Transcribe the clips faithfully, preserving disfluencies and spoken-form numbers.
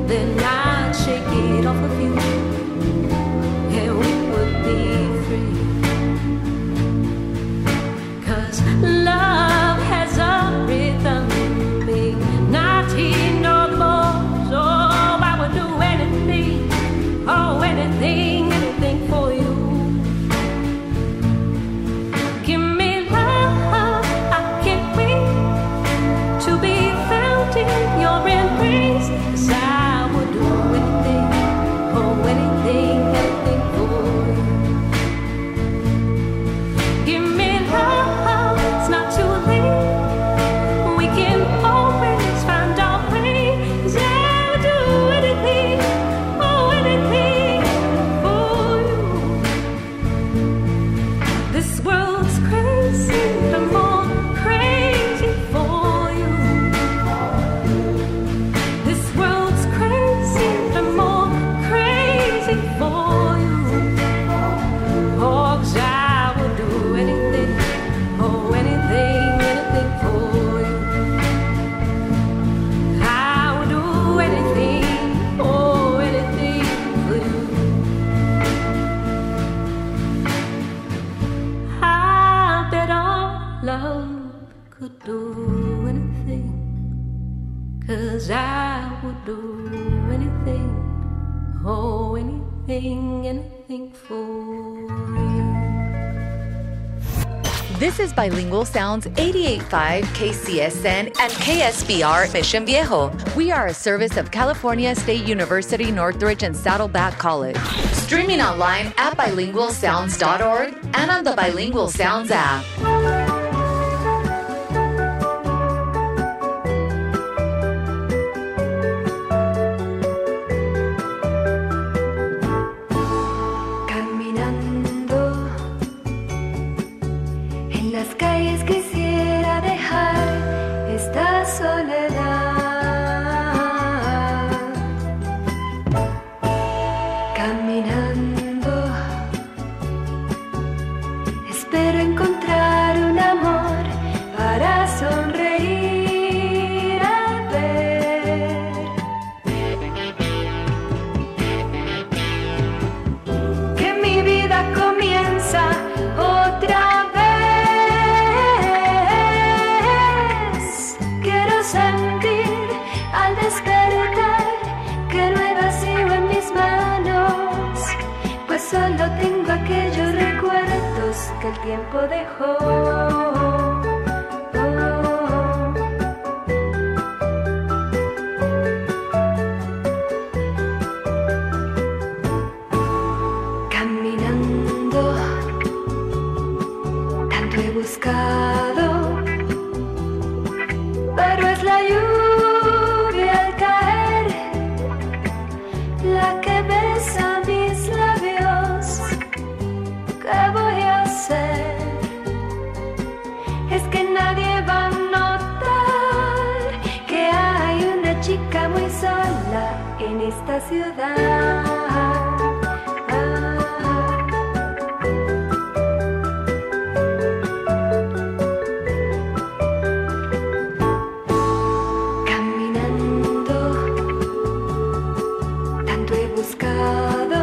then I'd shake it off of you, and we would be free. 'Cause love has a rhythm, big nineteen or more. So I would do anything, oh anything, anything for you. Give me love, I can't wait to be found in your embrace. 'Cause I would do anything, oh anything, anything for you. Give me love, it's not too late. We can always find our way. 'Cause I would do anything, oh anything for you. This world's crazy, I'm more crazy for you. This world's crazy, I'm more crazy for you. Oh, 'cause I would do anything, oh anything, anything for you. I would do anything, oh anything for you. I bet all love could do anything, 'cause I would do anything, oh anything, anything for you. This is Bilingual Sounds eighty-eight point five K C S N and K S B R Mission Viejo. We are a service of California State University Northridge and Saddleback College. Streaming online at bilingual sounds dot org and on the Bilingual Sounds app. Caminando en las calles quisiera dejar esta soledad. Caminando espero encontrar un amor para sonreír al ver que mi vida comienza otra vez. Quiero sentir al despertar que no hay vacío en mis manos, pues solo tengo aquellos recuerdos que el tiempo dejó. Caminando, tanto he buscado, pero es la lluvia al caer la que besa mis labios. ¿Qué voy a hacer? Es que nadie va a notar que hay una chica muy sola en esta ciudad. Caminando, tanto he buscado,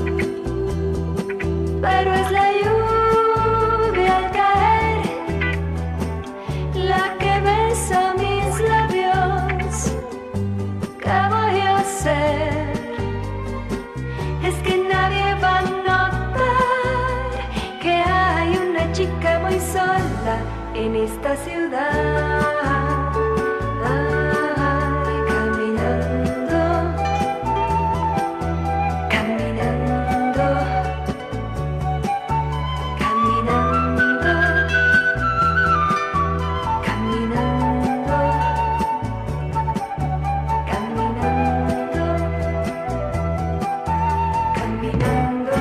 pero es la lluvia al caer la que besa mis labios. ¿Qué voy a hacer? Es que nadie va a notar que hay una chica muy sola en esta ciudad. Ay, caminando, caminando, caminando, caminando, caminando, caminando.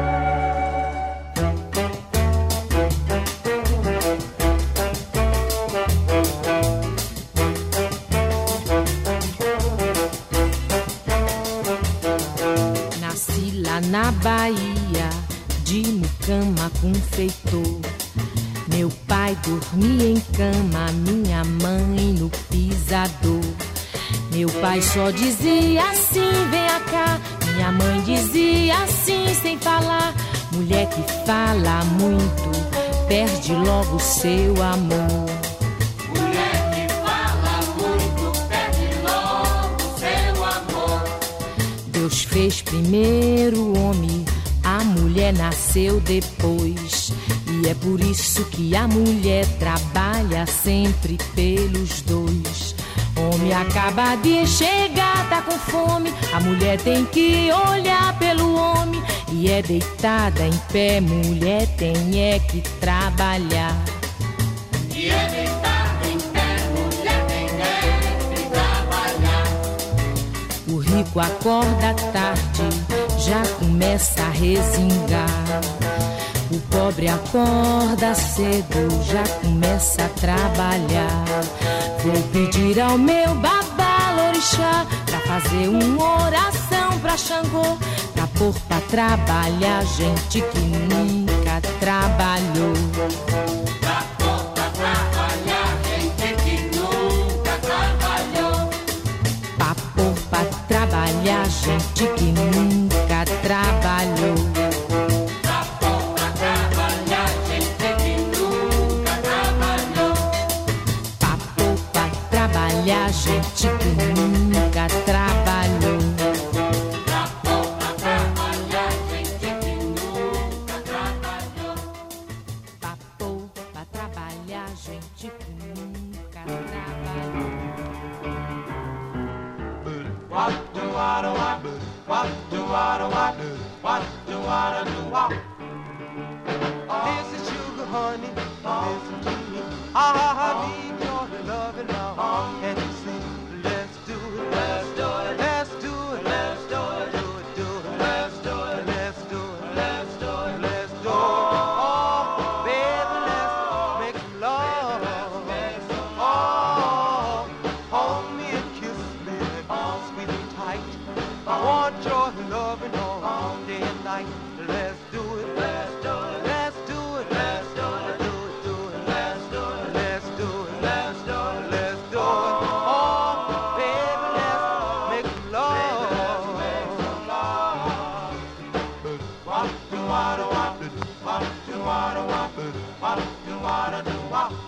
Na Bahia, de mucama com feitor. Meu pai dormia em cama, minha mãe no pisador. Meu pai só dizia assim, venha cá. Minha mãe dizia assim, sem falar. Mulher que fala muito, perde logo seu amor. Mulher que fala muito, perde logo seu amor. Deus fez primeiro o homem, a mulher nasceu depois. E é por isso que a mulher trabalha sempre pelos dois. Homem acaba de chegar, tá com fome. A mulher tem que olhar pelo homem. E é deitada em pé, mulher tem é que trabalhar. E é deitada em pé, mulher tem é que trabalhar. O rico acorda tarde, já começa a resingar. O pobre acorda cedo, já começa a trabalhar. Vou pedir ao meu babalorixá pra fazer uma oração pra Xangô, pra pôr pra trabalhar gente que nunca trabalhou. Pra pôr pra trabalhar gente que nunca trabalhou. Pra pôr pra trabalhar gente que nunca trabalhou. Gente que nunca trabalhou. Pra pouca trabalhar, gente que nunca trabalhou. Pra pouca trabalhar, gente que nunca trabalhou. What do I do? What do I do? What do I do? This is sugar, honey. Listen to me. I need your loving now. Can you see? Let's do it. Let's do it. Let's do it. Let's do it. Do it. Do it. Let's do it. Let's do it. Let's do it. Let's do it. Oh, baby, let's make love. Oh, hold me and kiss me, sweet and tight. I want your loving all day and night. Let's do it. Let's do it. Let's do it. Let's do it. Do it. Do it. Let's do it. Let's do it. Let's do it. Let's do it. Oh, baby, let's make love. What do I do? What do I do? What do I do?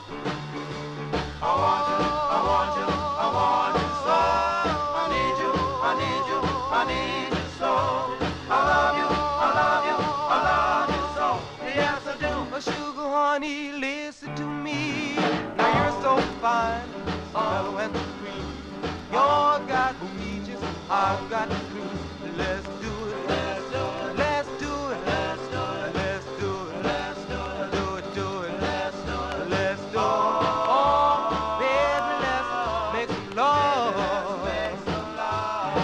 I want you. I want you. I want you so. I need you. I need you. I need you so. I love you. I love you. I love you so. Yes, I do. Oh, sugar, honey, listen to me. Now you're so fine, so mellow and sweet. You're got peaches, I've got cream. Let's do it. Let's do it. Let's do it. Let's do it. Let's do it. Let's do it. Do it. Do it. Let's do it. Let's do it. Oh, baby, let's make some love. Make some love.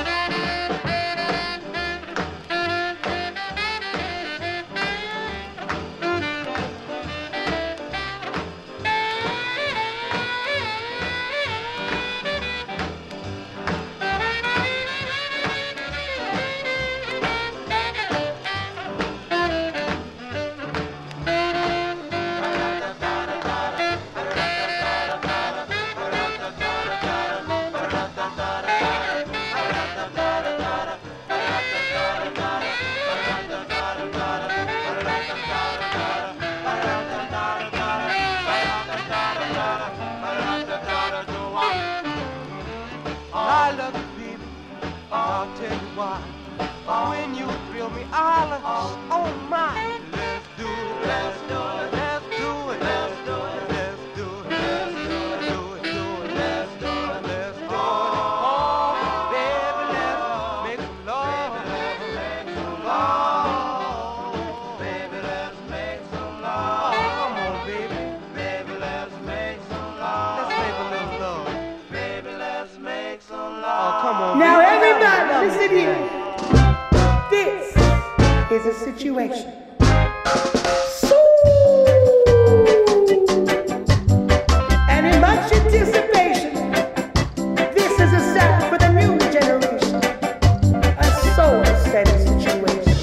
I love you, baby. I'll tell you why. When you thrill me, I'll oh my. Let's do it. Let's do it. Let's do it. Let's do it. Let's do it. Let's do it. Do it. Do it. Let's do it. Let's do it. Oh, baby, let's make some love. Make some love. Baby, let's make some love. Oh, come on, baby. Baby, let's make some love. Let's make a little love. Baby, let's make some love. Oh, come on. Now baby. everybody, listen here. This is a situation. So, and in much anticipation, this is a sound for the new generation. A soul-setting situation.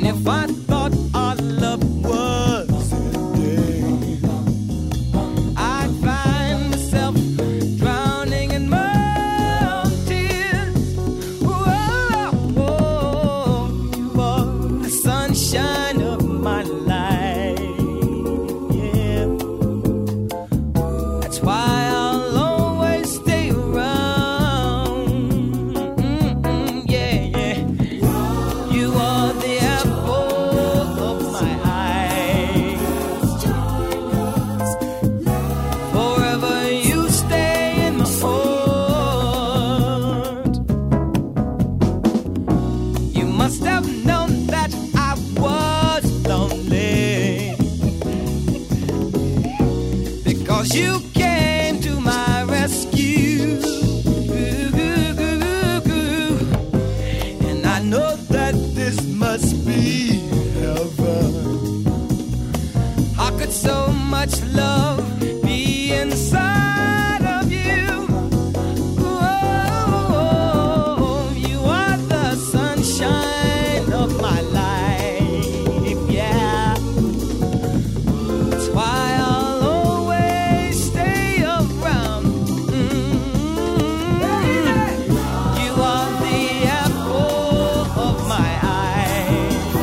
If I thought our love was dead, I'd find myself drowning in my own tears. Whoa, whoa, you are the sunshine of my life. Yeah, that's why I'll always stay around. Mm-mm, yeah, yeah. You are the apple of my eye. Forever you stay in my heart. You must have known that I was lonely, because you came to my rescue. And I know that this must be heaven. How could so much love be inside of you? Oh, you are the sunshine of my life. Yeah, that's why I'll always stay around. Mm. You are the apple of my eye.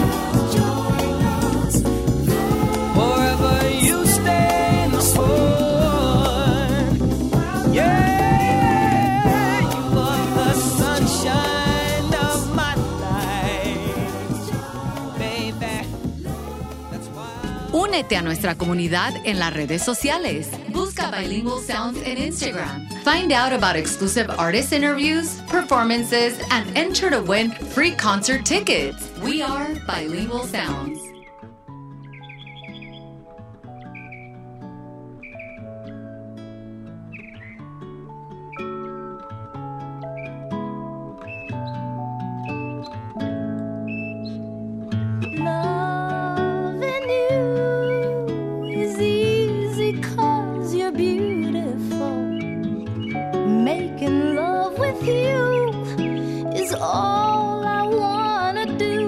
Forever you stay in the heart. Yeah, you are the sunshine of my life, baby. That's why. Únete a nuestra comunidad en las redes sociales. Busca Bilingual Sounds en Instagram. Find out about exclusive artist interviews, performances, and enter to win free concert tickets. We are Bilingual Sounds. Loving you is easy 'cause you're beautiful. Making love with you is all I wanna do.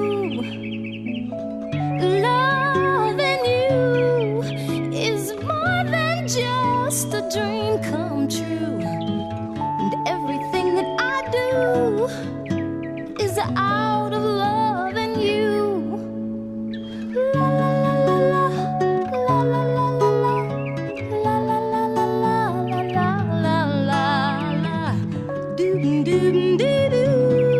Loving you is more than just a dream come true. And everything that I do is out of loving you. La la la la la la la la la la la la la la la la la doo doo doo doo.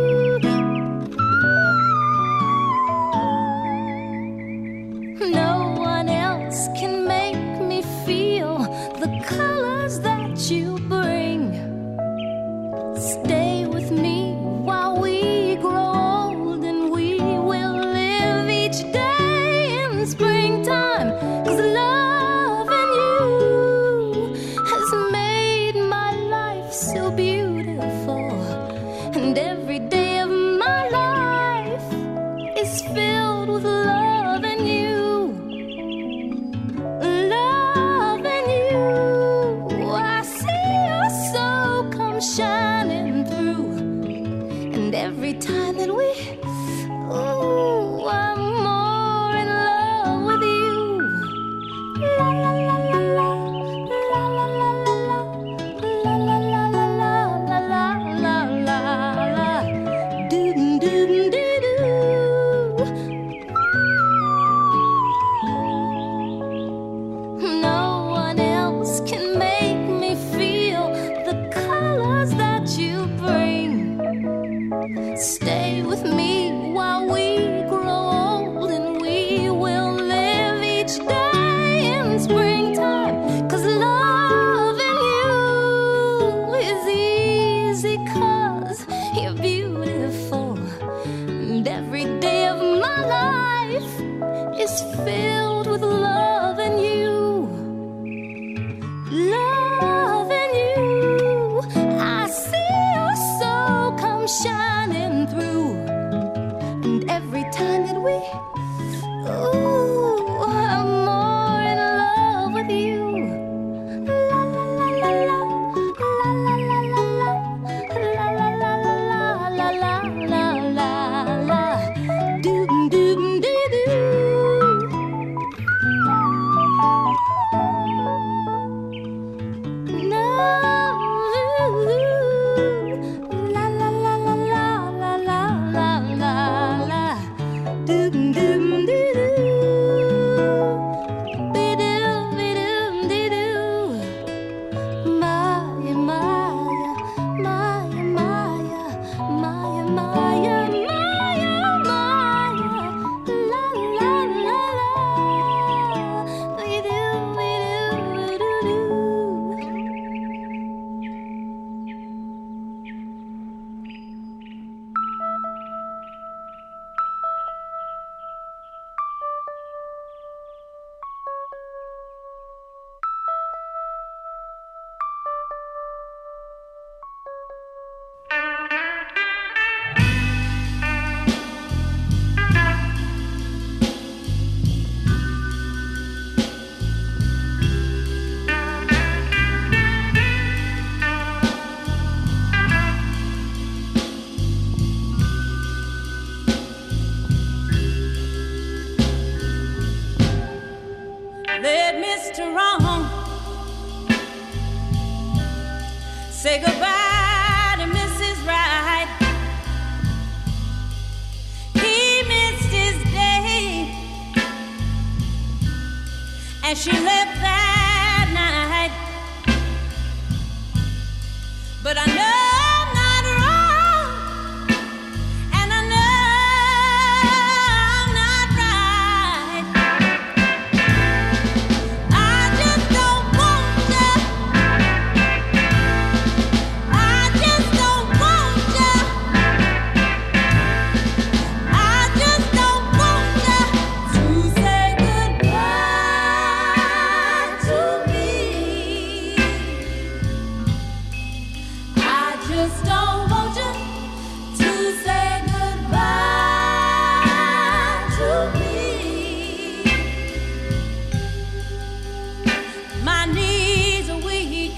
No one else can make me feel the colors that you bring. Stay with me while we grow old, and we will live each day in springtime. 'Cause loving you has made my life so beautiful, and every day of my life is filled with loving you. Loving you, I see your soul come shining through. And every time that we, ooh, I'm more in love with you. La la la la la, la la la la la, la la la la la, la la la la la, doo doo doo doo. No one else can make me feel the colors that you bring. Stay with me while we grow old, and we will live each day in springtime. 'Cause loving you is easy 'cause you're beautiful, and every day of my life is filled with loving you. Loving you, I see your soul come shining through. And every time that we, ooh, I'm more in love with you. La la la la la, la la la la la, la la la la la la la la la. Mister Wrong. Say goodbye to Missus Right. He missed his day, and she left that night. But I know I'm not wrong, and I know I'm not right. I just don't want you. I just don't want you. I just don't want you to say goodbye to me. I just don't want you to say goodbye to me. My knees are weak,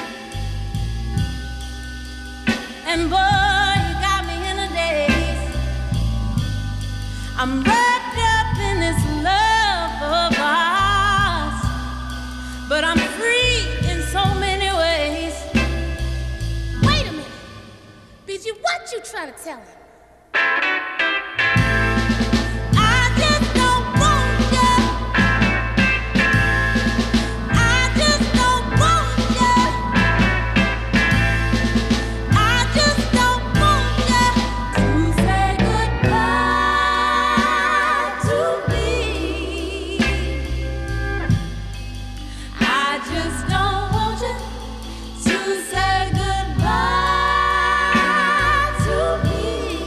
and boy, you got me in a daze. I'm wrapped up in this love of ours, but I'm free in so many ways. Wait a minute. B G, what you trying to tell him? I just don't want you. I just don't want you. I just don't want you to say goodbye to me. I just don't want you to say goodbye to me.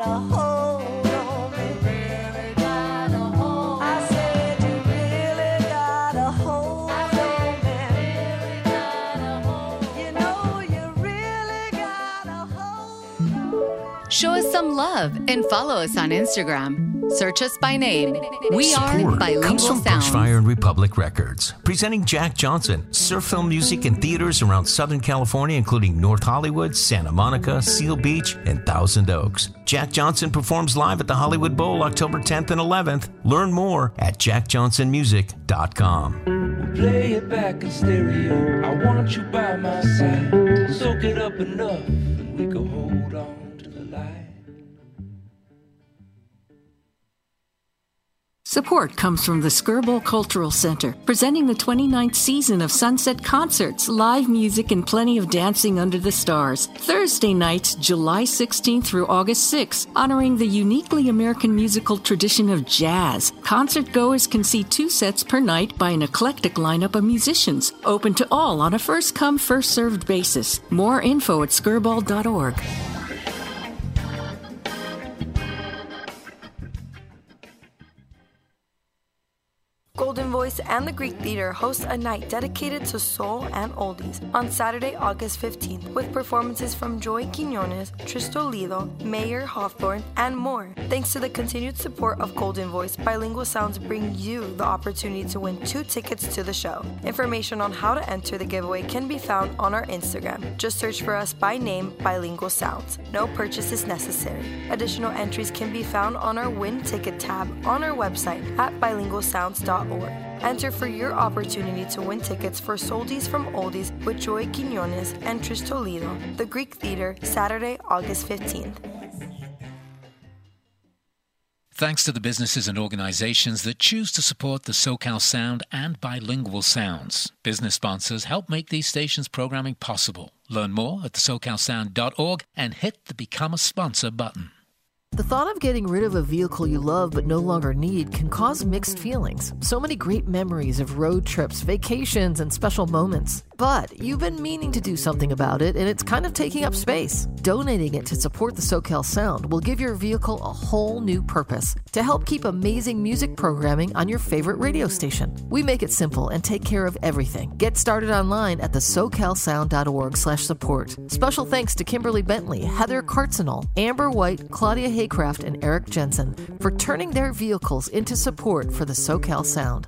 gotta hold on me. Really gotta hold. I said you really gotta hold on me. Really gotta hold. You know you really gotta hold. Show us some love and follow us on Instagram. Search us by name. We are Support Bilingual comes from Sounds. Bushfire and Republic Records, presenting Jack Johnson, surf film music in theaters around Southern California, including North Hollywood, Santa Monica, Seal Beach, and Thousand Oaks. Jack Johnson performs live at the Hollywood Bowl October tenth and eleventh. Learn more at jack johnson music dot com. Play it back in stereo. I want you by my side. Soak it up enough, and we can hold on to the light. Support comes from the Skirball Cultural Center, presenting the twenty-ninth season of Sunset Concerts, live music and plenty of dancing under the stars. Thursday nights, July sixteenth through August sixth, honoring the uniquely American musical tradition of jazz. Concert goers can see two sets per night by an eclectic lineup of musicians, open to all on a first-come, first-served basis. More info at skirball dot org. Golden Voice and the Greek Theater host a night dedicated to soul and oldies on Saturday, August fifteenth, with performances from Joey Quiñones, Tristo Lido, Mayer Hawthorne, and more. Thanks to the continued support of Golden Voice, Bilingual Sounds bring you the opportunity to win two tickets to the show. Information on how to enter the giveaway can be found on our Instagram. Just search for us by name, Bilingual Sounds. No purchase is necessary. Additional entries can be found on our Win Ticket tab on our website at bilingual sounds dot org. Enter for your opportunity to win tickets for Soldies from Oldies with Joey Quiñones and Trish Toledo, the Greek Theater, Saturday, August fifteenth. Thanks to the businesses and organizations that choose to support the SoCal Sound and Bilingual Sounds. Business sponsors help make these stations' programming possible. Learn more at the socal sound dot org and hit the Become a Sponsor button. The thought of getting rid of a vehicle you love but no longer need can cause mixed feelings. So many great memories of road trips, vacations, and special moments. But you've been meaning to do something about it, and it's kind of taking up space. Donating it to support the SoCal Sound will give your vehicle a whole new purpose to help keep amazing music programming on your favorite radio station. We make it simple and take care of everything. Get started online at the socal sound dot org slash support. Special thanks to Kimberly Bentley, Heather Cartzenall, Amber White, Claudia Haycraft, and Eric Jensen for turning their vehicles into support for the SoCal Sound.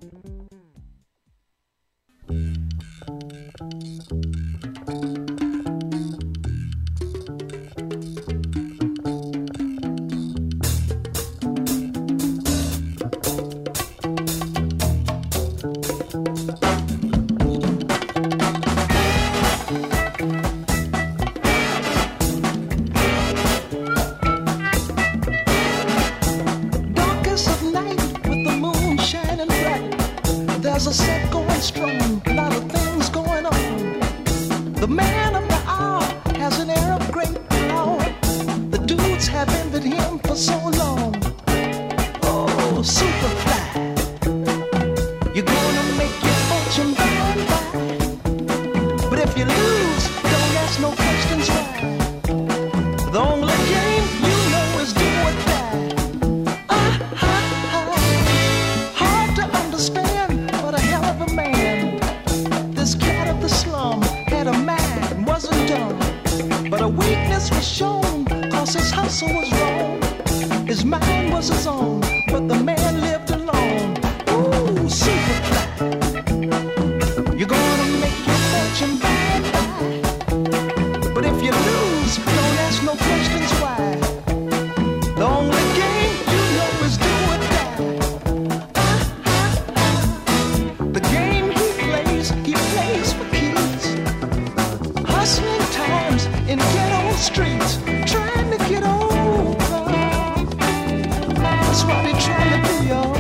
There's a set going strong, a lot of things going on. The man of the hour has an air of great power. The dudes have envied him for so long. Oh, Superfly, you're gonna make your fortune by and by. But if you lose, don't ask no questions why. The only game you know is do or die. Ah, ha, ha. Hard to understand, but a hell of a man. This cat of the slum had a mind, wasn't dumb. But a weakness was shown, cause his hustle was wrong. His mind was his own, but the man lived alone. Ooh, Superfly, you're gonna make your fortune by and by. But if you lose, don't ask no questions why. The only game you know is do or die. Ah, ah, ah. The game he plays, he plays for keys. Hustling times in ghetto streets, trying to get over. That's what he trying to do, y'all.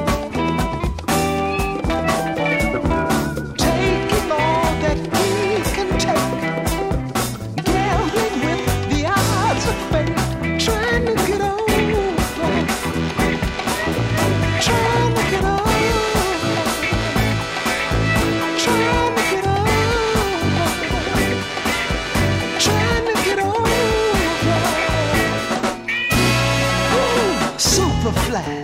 Taking all that he can take, gambling with the odds of fate, trying to get over. super fly.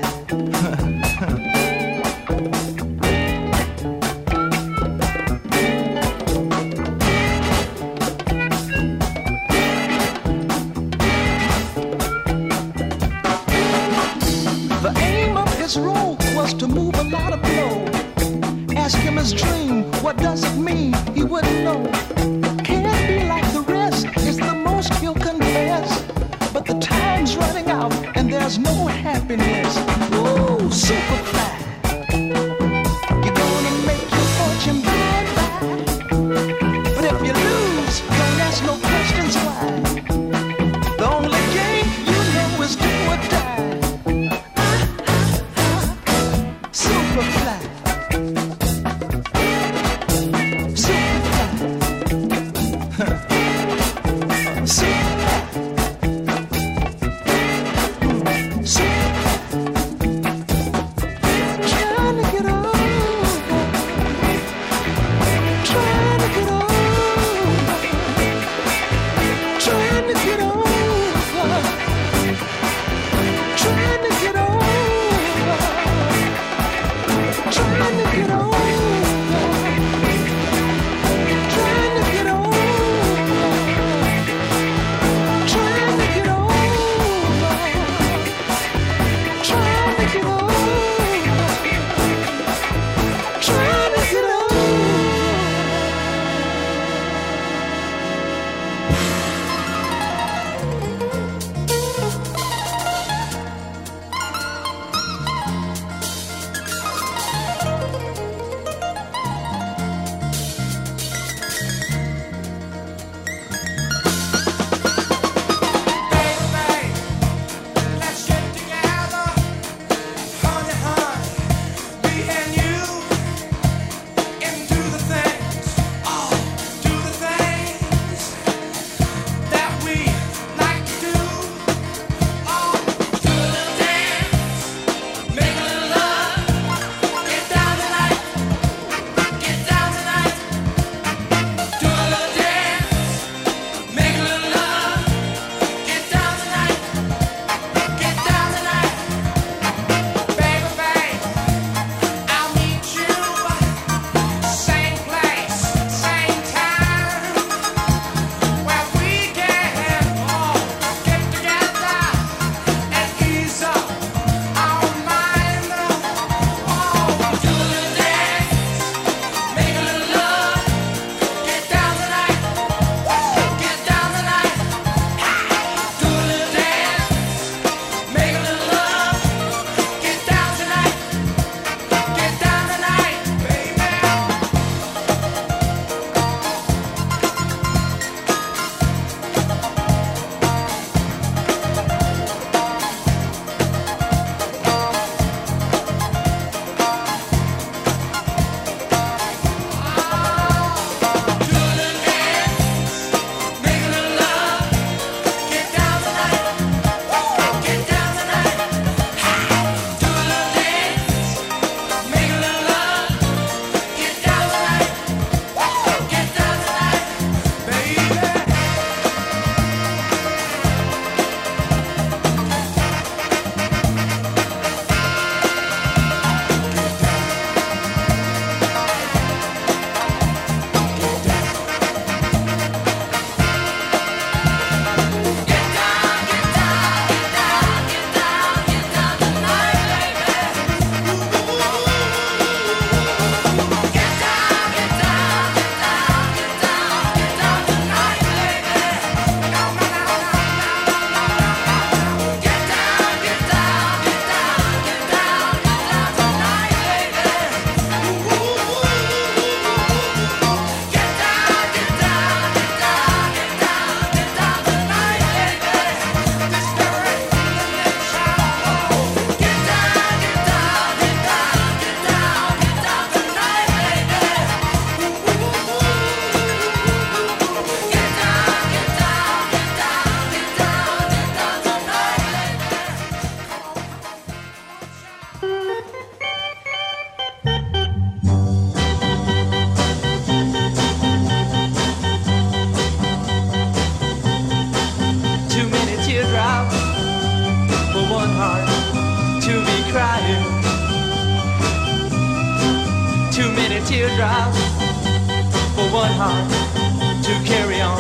The aim of his role was to move a lot of blow. Ask him his dream, what does it mean? He wouldn't know. Can't be like the rest, it's the most he'll confess. But the time's running out and there's no happiness. Ooh, super fly. You're gonna make your fortune by and by. But if you lose, don't ask no questions why. The only game you know is do or die. Super fly. crying. Too many teardrops for one heart to carry on.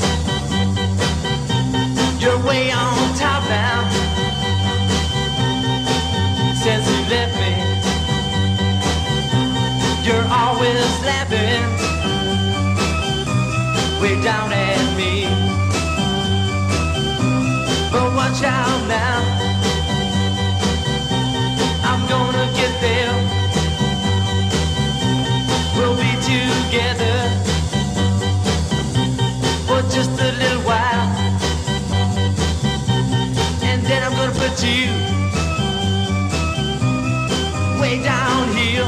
You're way on top now since you left me. You're always laughing way down at me. But watch out now, I'm gonna get there. We'll be together for just a little while, and then I'm gonna put you way down here,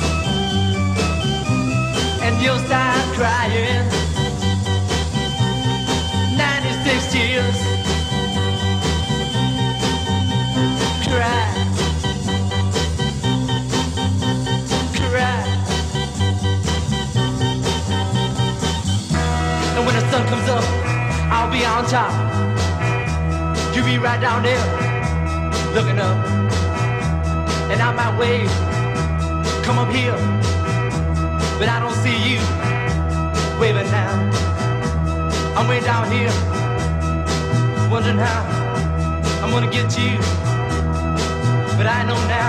and you'll start crying. ninety-six tears. Cry. Cry. And when the sun comes up, I'll be on top. You be right down there, looking up. And I might wave, come up here, but I don't see you waving now. I'm way down here, wondering how I'm gonna get to you, but I know now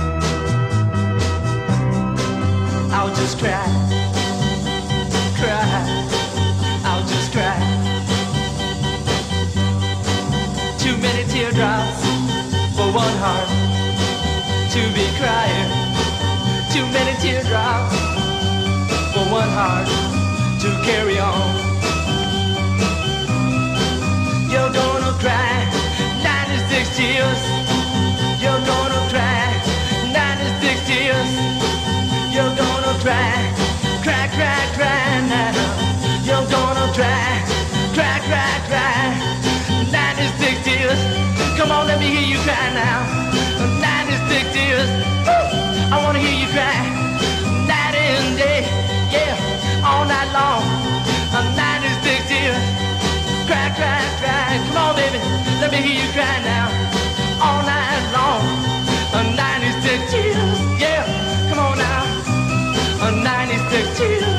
I'll just cry, cry, I'll just cry. Too many teardrops for one heart to be crying. Too many teardrops for one heart to carry on. You're gonna cry ninety-six tears. You're gonna cry ninety-six tears. You're gonna cry, cry, cry, cry now. You're gonna cry, cry, cry, cry ninety-six tears. Come on, let me hear you cry now. ninety-six tears. Woo! I wanna hear you cry night and day, yeah, all night long. ninety-six tears. Cry, cry, cry. Come on, baby, let me hear you cry now. All night long. ninety-six tears. Yeah, come on now. ninety-six tears.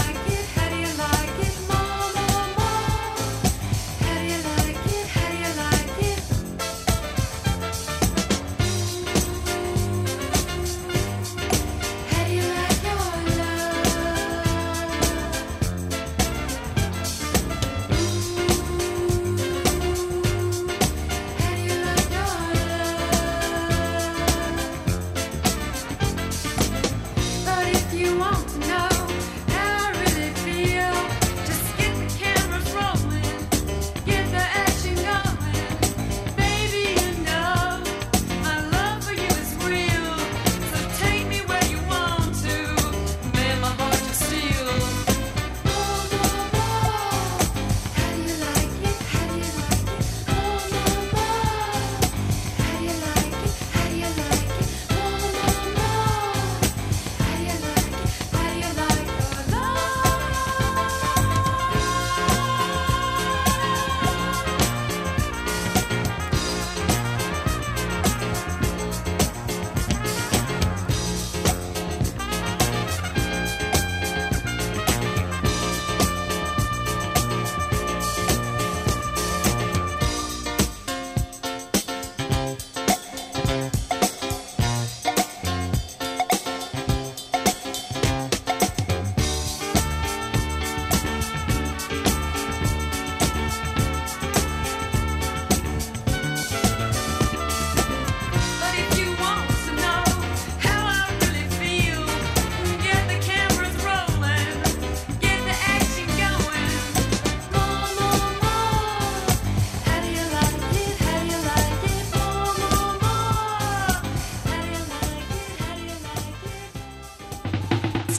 How do you like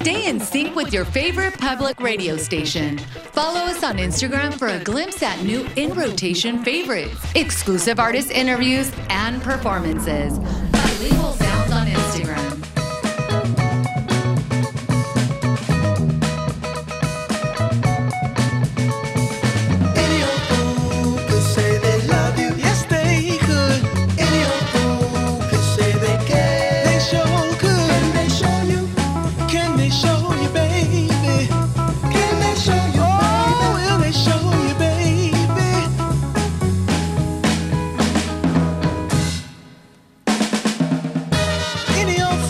Stay in sync with your favorite public radio station. Follow us on Instagram for a glimpse at new in-rotation favorites, exclusive artist interviews, and performances. Bilingual Sounds on Instagram. Any old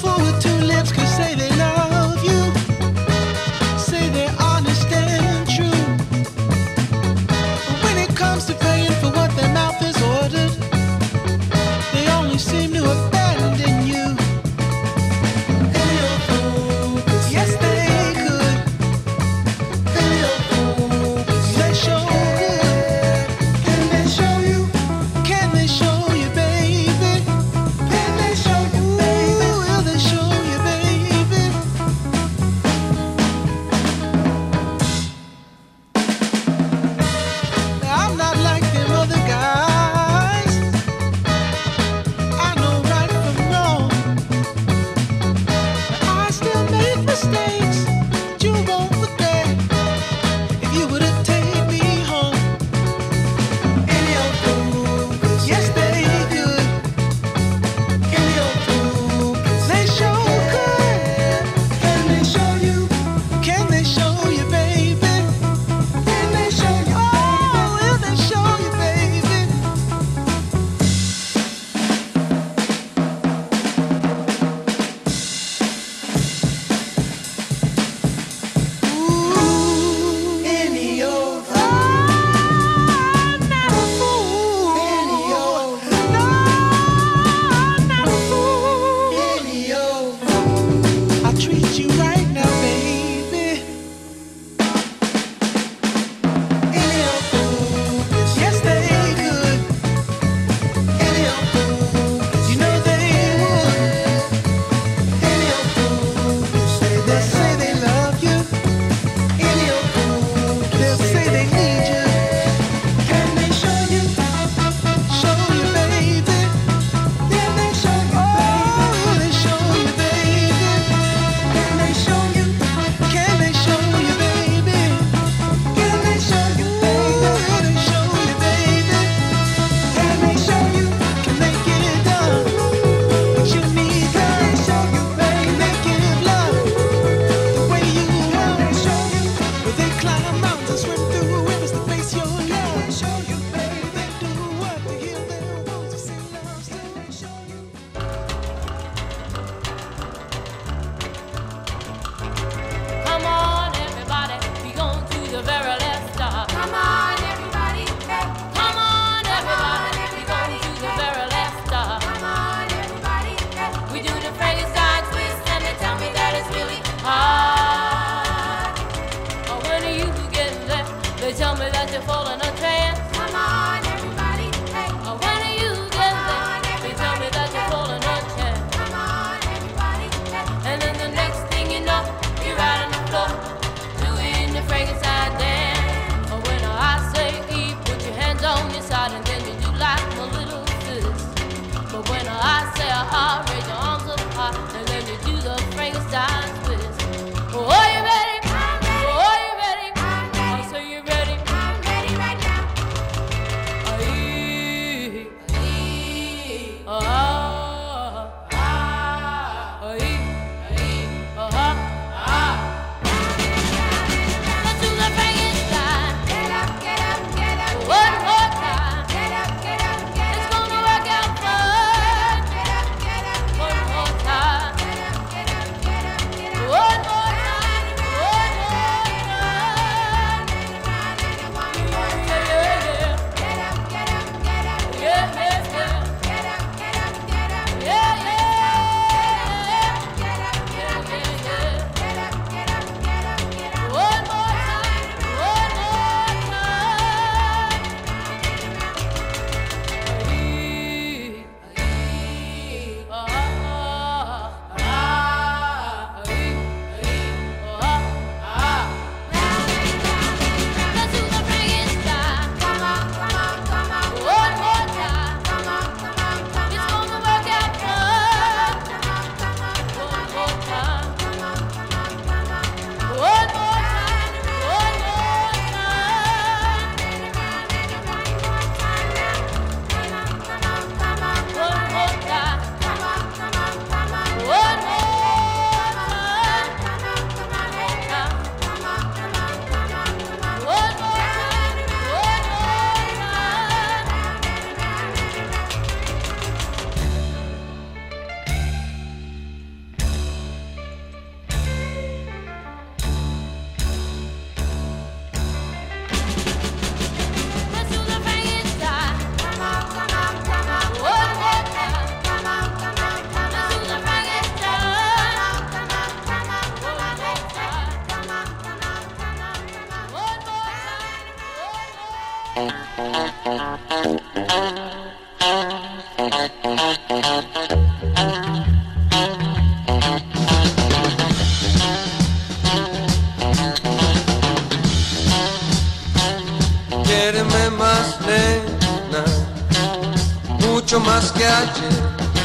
Quiéreme más, nena, mucho más que ayer.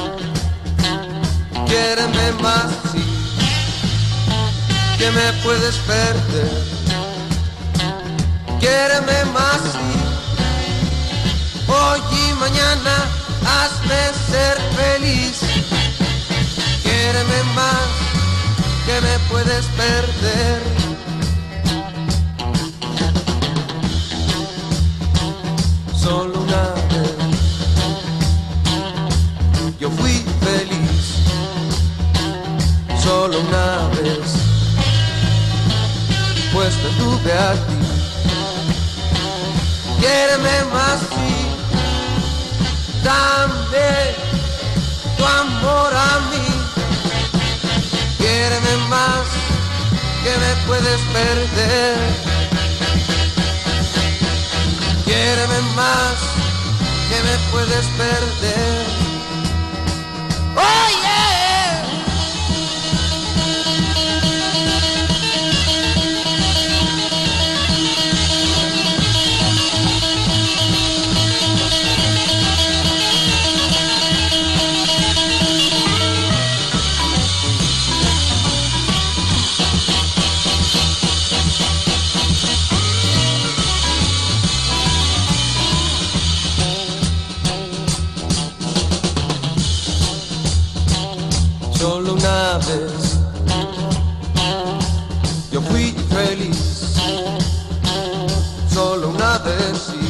Quiéreme más, sí, que me puedes perder. Quiéreme más, sí, hoy y mañana hazme ser feliz. Quiéreme más, que me puedes perder. Solo una vez yo fui feliz, solo una vez, pues te tuve a ti. Quiéreme más, sí, dame tu amor a mí. Quiéreme más, que me puedes perder. Quiéreme más, que me puedes perder. Oh yeah. Solo una vez yo fui feliz, solo una vez, sí,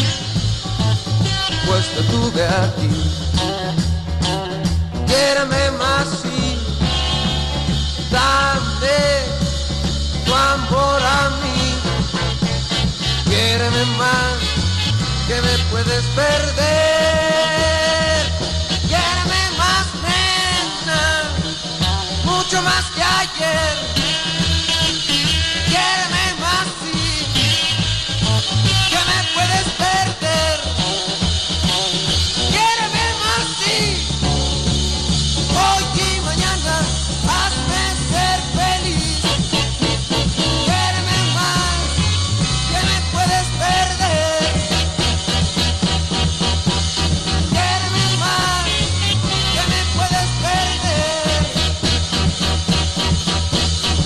pues te tuve a ti. Quiéreme más, sí, dame tu amor a mí. Quiéreme más, que me puedes perder. Quiéreme más, mucho más que ayer. Quiéreme más, sí, que me puedes perder. Quiéreme más, sí, hoy y mañana hazme ser feliz. Quiéreme más, que me puedes perder. Quiéreme más, que me puedes perder.